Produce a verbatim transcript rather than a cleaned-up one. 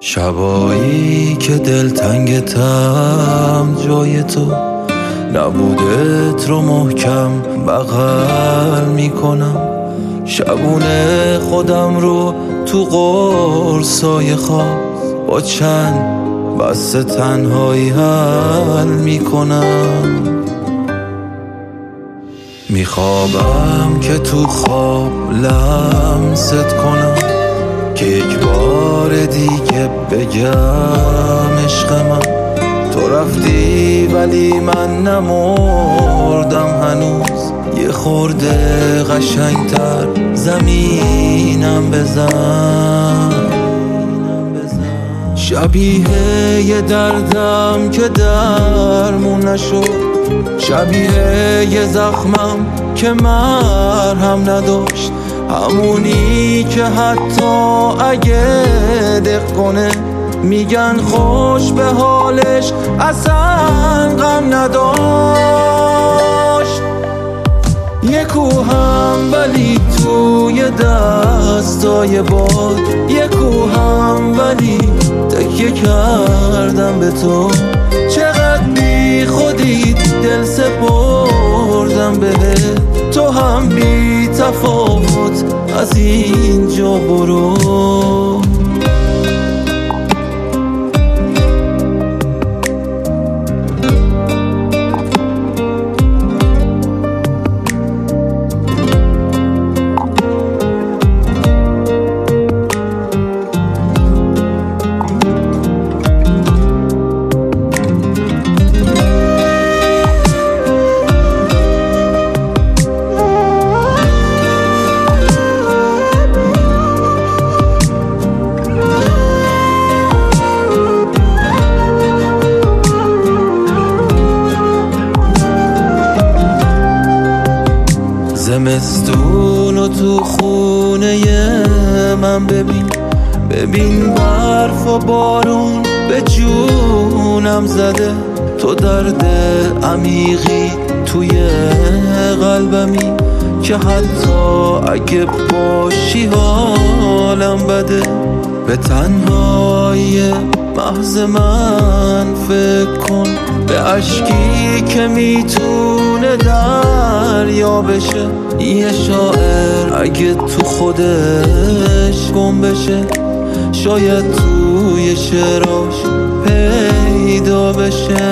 شبایی که دلتنگتم جای تو نبودت رو محکم بغل میکنم. شبونه خودم رو تو قرصای خواب با چند بسته تنهایی حل میکنم. میخوابم که تو خواب لمست کنم که یک بار دیگه بگم عشق من. تو رفتی ولی من نمردم هنوز، یه خورده قشنگتر زمینم بزن. شبیه یه دردم که درمون نشد، شبیه یه زخمم که مرهم نداشت، همونی که حتی اگه دق کنه میگن خوش به حالش اصلا غم نداشت. یه کوهم ولی توی دستای باد، یه کوهم ولی تکیه کردم به تو. چقدر بی خودی دل سپردم بهت، تو هم بی تفاوت از اینجا برو. زمستون و تو خونه من ببین، ببین برف و بارون به جونم زده. تو درد عمیقی توی قلبمی که حتی اگه باشی حالم بده. به تنهایی محض من فکر کن، به عشقی که میتونه دریا بشه. یه شاعر اگه تو خودش گم بشه، شاید توی شعراش پیدا بشه.